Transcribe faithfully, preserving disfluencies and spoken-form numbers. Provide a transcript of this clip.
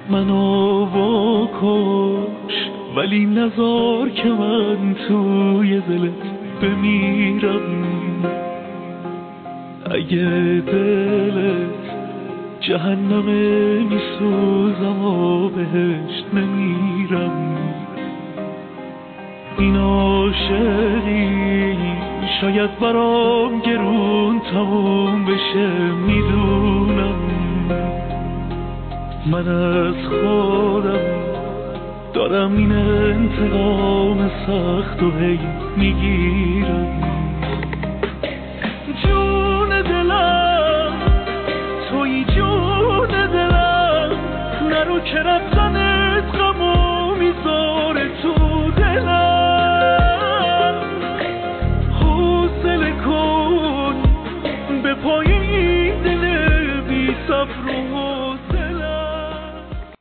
منو واکش ولی نذار که من توی دلت بمیرم. اگه دلت جهنمه میسوزم و بهشت نمیرم. این عاشقی شاید برام گرون تموم بشه، میدونم من از خودم دارم این انتقام سخت و هی میگیرم. جون دلم توی جون دلم، نرو که رفتنه